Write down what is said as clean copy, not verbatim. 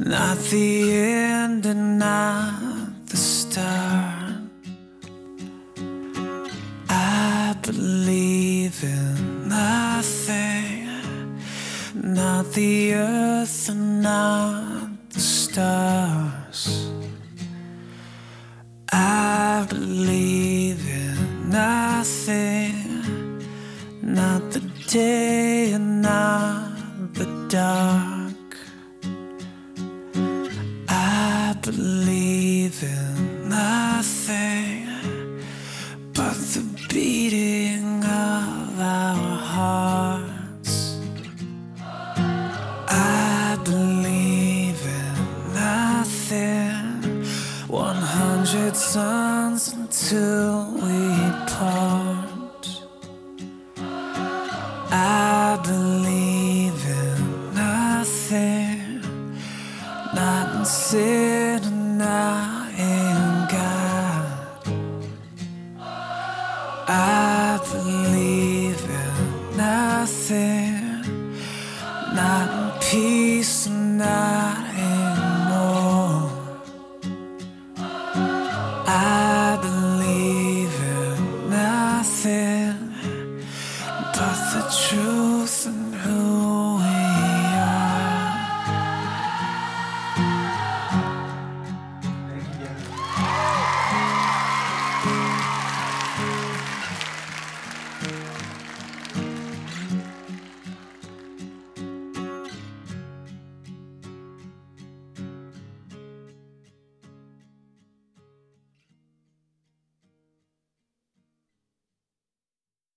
Not the end and not the start. I believe in nothing, not the earth and not the stars. I believe in nothing, not the day and not the dark. I believe in nothing but the beating of our hearts. I believe in nothing, 100 suns until we part. I believe in nothing, not in sin and not in God. I believe in nothing, not in peace and not in war. I believe in nothing but the truth